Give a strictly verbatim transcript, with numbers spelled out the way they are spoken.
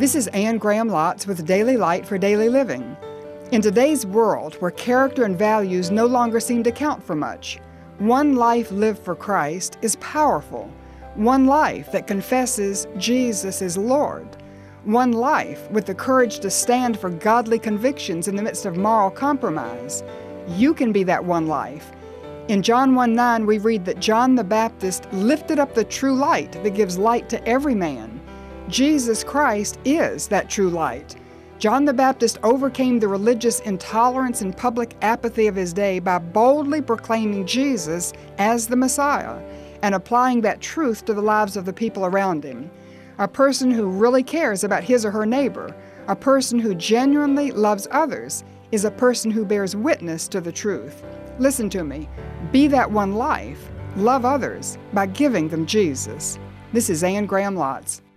This is Anne Graham Lotz with Daily Light for Daily Living. In today's world, where character and values no longer seem to count for much, one life lived for Christ is powerful. One life that confesses Jesus is Lord. One life with the courage to stand for godly convictions in the midst of moral compromise. You can be that one life. In John one nine, we read that John the Baptist lifted up the true light that gives light to every man. Jesus Christ is that true light. John the Baptist overcame the religious intolerance and public apathy of his day by boldly proclaiming Jesus as the Messiah and applying that truth to the lives of the people around him. A person who really cares about his or her neighbor, a person who genuinely loves others, is a person who bears witness to the truth. Listen to me. Be that one life. Love others by giving them Jesus. This is Anne Graham Lotz.